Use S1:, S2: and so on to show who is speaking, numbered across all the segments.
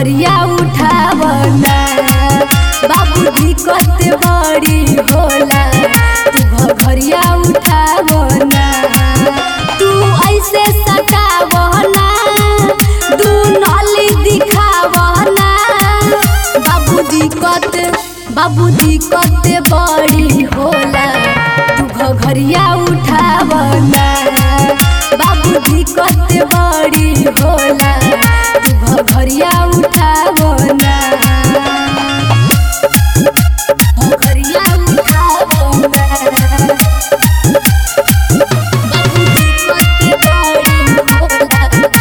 S1: घरिया उठावना बाबू दिक्कत बड़ी होला तू घरिया उठावना तू ऐसे सतावना तू नली दिखावना बाबू दिक्कत बड़ी होला तू घरिया उठावना बाबू दिक्कत बड़ी होला तू घरिया उठावना घरिया उठावना बाबू दिक्कत बड़ी होला।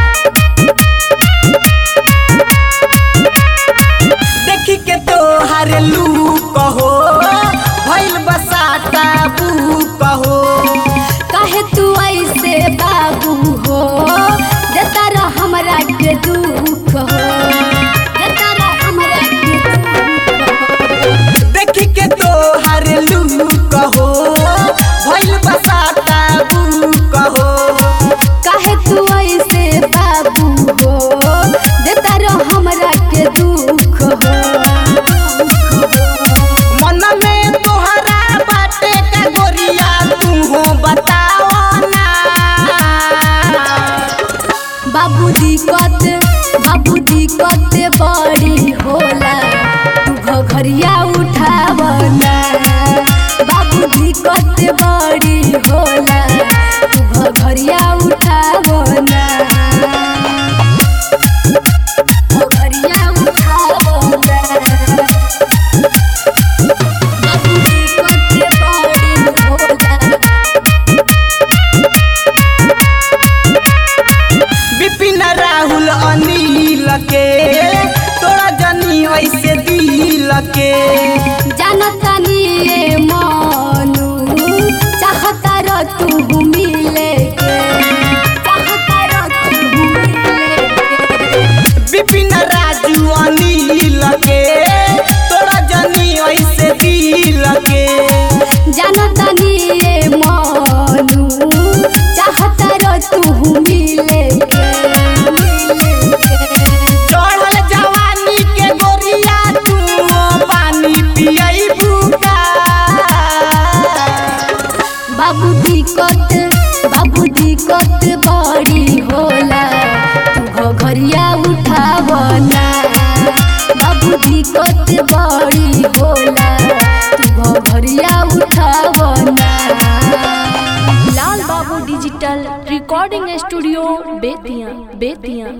S2: देखी के तोहार लूक हो भइल बसाता बुक हो
S1: काहे तू ऐसे बाबू हो देता रह हमरा के दुख हो देता रह हमरा के दुख हो।
S2: देखी के तोहार लूक हो भइल बसाता बुक हो
S1: काहे तू ऐसे बाबू हो देता रह हमरा के दुख हो।
S2: मन में तोहरा बाटे का गोरिया तू हो बताओ ना
S1: बाबू दिक्कत बड़ी होला तू घरिया उठावना बाबू दिक्कत बड़ी होला तू घरिया उठावना घरिया उठावना बाबू दिक्कत बड़ी होला।
S2: विपिन राहुल अनिल के तोरा जनी ऐसे दिल के
S1: जानतानी ए मनु चाहता र तू मिले के चाहता र तू मिले के।
S2: विपिन राजू अनिल के तोरा जनी ऐसे दिल के
S1: जानतानी ए मनु चाहता र तू मिले के
S2: चढ़ल जवानी के गोरिया तू पानी पियई बुका
S1: बाबू दिक्कत बड़ी होला तू घरिया उठावना बाबू दिक्कत बड़ी होला तू घरिया उठावना।
S3: लाल बाबू डिजिटल रिकॉर्डिंग स्टूडियो बेतिया।